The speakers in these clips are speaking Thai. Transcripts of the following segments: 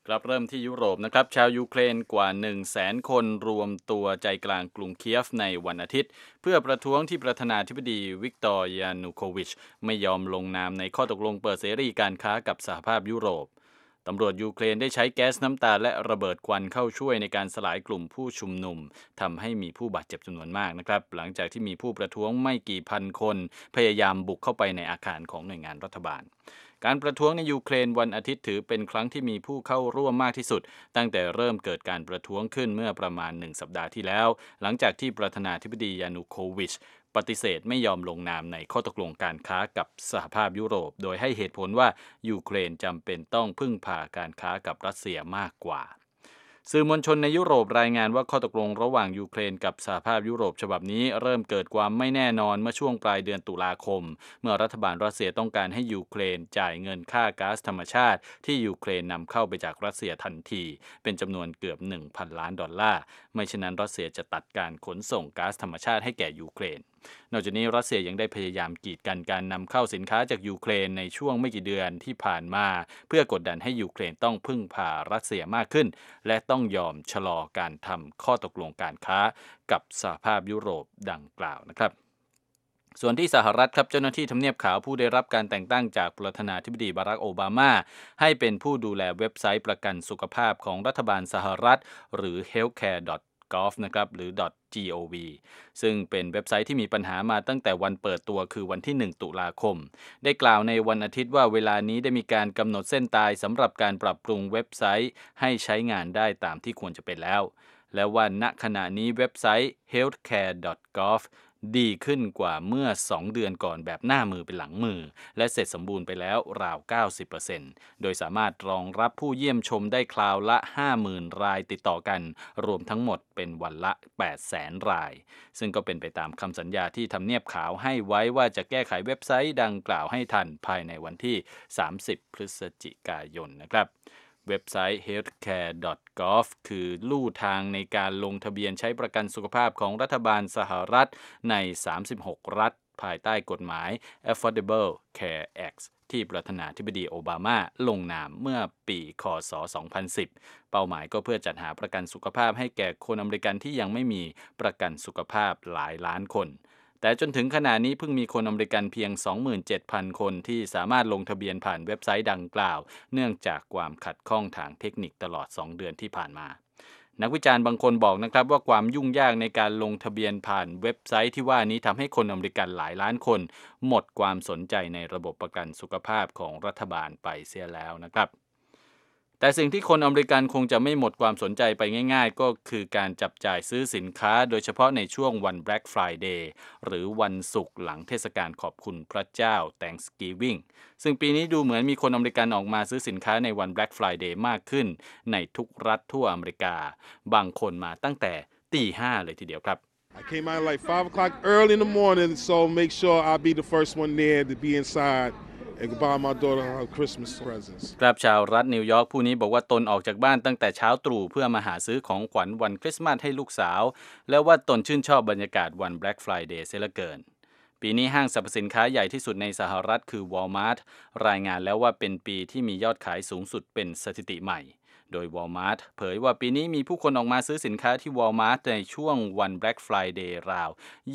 ครับเริ่มที่ยุโรปนะครับชาวยูเครนกว่า100,000 คนรวมตัวใจกลางกรุงเคียฟในวันอาทิตย์เพื่อประท้วงที่ประธานาธิบดีวิกตอร์ยานูโควิชไม่ยอมลงนามในข้อตกลงเปิดเสรีการค้ากับสหภาพยุโรปตำรวจยูเครนได้ใช้แก๊สน้ำตาและระเบิดควันเข้าช่วยในการสลายกลุ่มผู้ชุมนุมทำให้มีผู้บาดเจ็บจำนวนมากนะครับหลังจากที่มีผู้ประท้วงไม่กี่พันคนพยายามบุกเข้าไปในอาคารของหน่วยงานรัฐบาล การประท้วงในยูเครนวันอาทิตย์ถือเป็นครั้งที่มีผู้เข้าร่วมมากที่สุดตั้งแต่เริ่มเกิดการประท้วงขึ้นเมื่อประมาณ1 สัปดาห์ที่แล้วหลังจากที่ประธานาธิบดียานูโควิชปฏิเสธไม่ยอมลงนามในข้อตกลงการค้ากับสหภาพยุโรปโดยให้เหตุผลว่ายูเครนจำเป็นต้องพึ่งพาการค้ากับรัสเซียมากกว่าสื่อมวลชนในยุโรปรายงานว่าข้อตกลงระหว่างยูเครนกับสหภาพยุโรปฉบับนี้เริ่มเกิดความไม่แน่นอนเมื่อช่วงปลายเดือนตุลาคมเมื่อรัฐบาลรัสเซียต้องการให้ยูเครนจ่ายเงินค่าก๊าซธรรมชาติที่ยูเครนนำเข้าไปจากรัสเซียทันทีเป็นจำนวนเกือบ 1,000 ล้านดอลลาร์ไม่เช่นนั้นรัสเซียจะตัดการขนส่งก๊าซธรรมชาติให้แก่ยูเครนนอกจากนี้รัสเซียยังได้พยายามกีดกันการนำเข้าสินค้าจากยูเครนในช่วงไม่กี่เดือนที่ผ่านมาเพื่อกดดันให้ยูเครนต้องพึ่งพารัสเซียมากขึ้นและต้องยอมชะลอการทำข้อตกลงการค้ากับสหภาพยุโรปดังกล่าวนะครับส่วนที่สหรัฐครับเจ้าหน้าที่ทำเนียบขาวผู้ได้รับการแต่งตั้งจากประธานาธิบดีบารักโอบามาให้เป็นผู้ดูแลเว็บไซต์ประกันสุขภาพของรัฐบาลสหรัฐหรือ healthcare.gov นะครับหรือ .gov ซึ่งเป็นเว็บไซต์ที่มีปัญหามาตั้งแต่วันเปิดตัวคือวันที่1 ตุลาคมได้กล่าวในวันอาทิตย์ว่าเวลานี้ได้มีการกำหนดเส้นตายสำหรับการปรับปรุงเว็บไซต์ให้ใช้งานได้ตามที่ควรจะเป็นแล้วและว่าณขณะนี้เว็บไซต์ healthcare.gov ดีขึ้นกว่าเมื่อ2 เดือนก่อนแบบหน้ามือเป็นหลังมือและเสร็จสมบูรณ์ไปแล้วราว 90% โดยสามารถรองรับผู้เยี่ยมชมได้คราวละ 50,000 รายติดต่อกันรวมทั้งหมดเป็นวันละ 800,000 รายซึ่งก็เป็นไปตามคำสัญญาที่ทำเนียบขาวให้ไว้ว่าจะแก้ไขเว็บไซต์ดังกล่าวให้ทันภายในวันที่30 พฤศจิกายนนะครับเว็บไซต์ healthcare.gov คือลู่ทางในการลงทะเบียนใช้ประกันสุขภาพของรัฐบาลสหรัฐใน36 รัฐภายใต้กฎหมาย Affordable Care Act ที่ประธานาธิบดีโอบามาลงนามเมื่อปีคศ2010เป้าหมายก็เพื่อจัดหาประกันสุขภาพให้แก่คนอเมริกันที่ยังไม่มีประกันสุขภาพหลายล้านคนแต่จนถึงขณะนี้เพิ่งมีคนอเมริกันเพียง 27,000 คนที่สามารถลงทะเบียนผ่านเว็บไซต์ดังกล่าวเนื่องจากความขัดข้องทางเทคนิคตลอด2 เดือนที่ผ่านมานักวิจารณ์บางคนบอกนะครับว่าความยุ่งยากในการลงทะเบียนผ่านเว็บไซต์ที่ว่านี้ทำให้คนอเมริกันหลายล้านคนหมดความสนใจในระบบประกันสุขภาพของรัฐบาลไปเสียแล้วนะครับแต่สิ่งที่คนอเมริกันคงจะไม่หมดความสนใจไปง่ายๆก็คือการจับจ่ายซื้อสินค้าโดยเฉพาะในช่วงวัน Black Friday หรือวันศุกร์หลังเทศกาลขอบคุณพระเจ้า Thanksgiving ซึ่งปีนี้ดูเหมือนมีคนอเมริกันออกมาซื้อสินค้าในวัน Black Friday มากขึ้นในทุกรัฐทั่วอเมริกาบางคนมาตั้งแต่ตี 5เลยทีเดียวครับ I came out like 5 o'clock early in the morning, so make sure I'll be the first one there to be inside.and buy my daughter her Christmas presents ครับชาวรัฐนิวยอร์กผู้นี้บอกว่าตนออกจากบ้านตั้งแต่เช้าตรู่เพื่อมาหาซื้อของขวัญวันคริสต์มาสให้ลูกสาวและว่าตนชื่นชอบบรรยากาศวัน Black Friday เสียเหลือเกินปีนี้ห้างสรรพสินค้าใหญ่ที่สุดในสหรัฐคือ Walmart รายงานแล้วว่าเป็นปีที่มียอดขายสูงสุดเป็นสถิติใหม่โดย Walmart เผยว่าปีนี้มีผู้คนออกมาซื้อสินค้าที่ Walmart ในช่วงวัน Black Friday ราว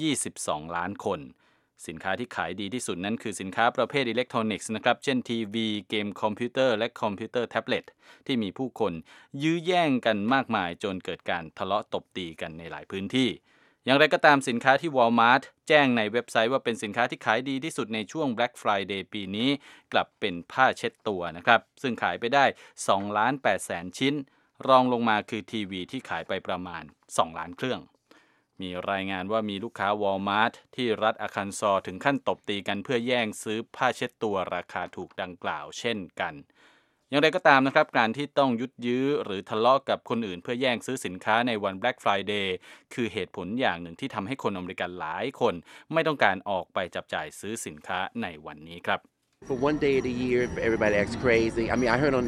22 ล้านคนสินค้าที่ขายดีที่สุดนั้นคือสินค้าประเภทอิเล็กทรอนิกส์นะครับเช่นทีวีเกมคอมพิวเตอร์และคอมพิวเตอร์แท็บเล็ตที่มีผู้คนยื้อแย่งกันมากมายจนเกิดการทะเลาะตบตีกันในหลายพื้นที่อย่างไรก็ตามสินค้าที่ Walmart แจ้งในเว็บไซต์ว่าเป็นสินค้าที่ขายดีที่สุดในช่วง Black Friday ปีนี้กลับเป็นผ้าเช็ดตัวนะครับซึ่งขายไปได้ 2,800,000 ชิ้นรองลงมาคือทีวีที่ขายไปประมาณ 2 ล้านเครื่องมีรายงานว่ามีลูกค้า Walmart ที่รัฐอาคันซอถึงขั้นตบตีกันเพื่อแย่งซื้อผ้าเช็ดตัวราคาถูกดังกล่าวเช่นกันอย่างไรก็ตามนะครับการที่ต้องยุดยื้อหรือทะเลาะกับคนอื่นเพื่อแย่งซื้อสินค้าในวัน Black Friday คือเหตุผลอย่างหนึ่งที่ทำให้คนอเมริกันหลายคนไม่ต้องการออกไปจับจ่ายซื้อสินค้าในวันนี้ครับ For one day of the year, everybody acts crazy. I mean, I heard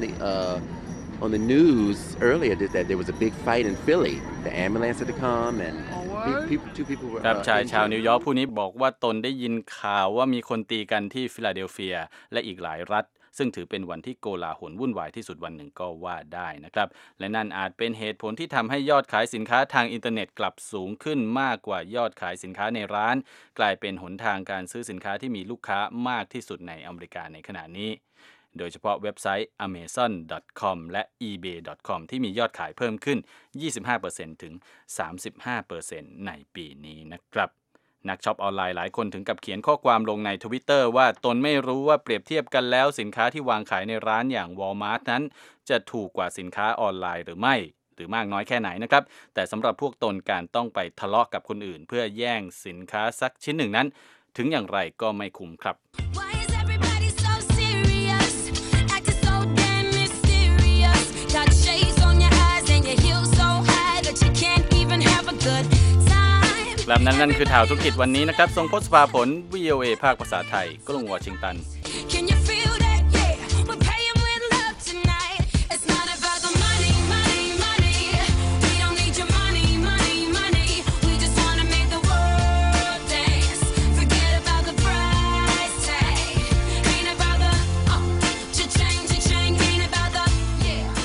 on the news earlier that there was a big fight in Philly. The ambulance had to come and two people were ครับชาวนิวยอร์กผู้นี้บอกว่าตนได้ยินข่าวว่ามีคนตีกันที่ฟิลาเดลเฟียและอีกหลายรัฐซึ่งถือเป็นวันที่โกลาหลวุ่นวายที่สุดวันหนึ่งก็ว่าได้นะครับและนั่นอาจเป็นเหตุผลที่ทำให้ยอดขายสินค้าทางอินเทอร์เน็ตกลับสูงขึ้นมากกว่ายอดขายสินค้าในร้านกลายเป็นหนทางการซื้อสินค้าที่มีลูกค้ามากที่สุดในอเมริกาในขณะนี้โดยเฉพาะเว็บไซต์ amazon.com และ ebay.com ที่มียอดขายเพิ่มขึ้น 25% ถึง 35% ในปีนี้นะครับนักช็อปออนไลน์หลายคนถึงกับเขียนข้อความลงใน Twitter ว่าตนไม่รู้ว่าเปรียบเทียบกันแล้วสินค้าที่วางขายในร้านอย่าง Walmart นั้นจะถูกกว่าสินค้าออนไลน์หรือไม่หรือมากน้อยแค่ไหนนะครับแต่สำหรับพวกตนการต้องไปทะเลาะกับคนอื่นเพื่อแย่งสินค้าสักชิ้นหนึ่งนั้นถึงอย่างไรก็ไม่คุ้มครับแบบนั้นคือข่าวธุรกิจวันนี้นะครับทรงพศภาผล VOA ภาคภาษาไทยกรุงวอชิงตัน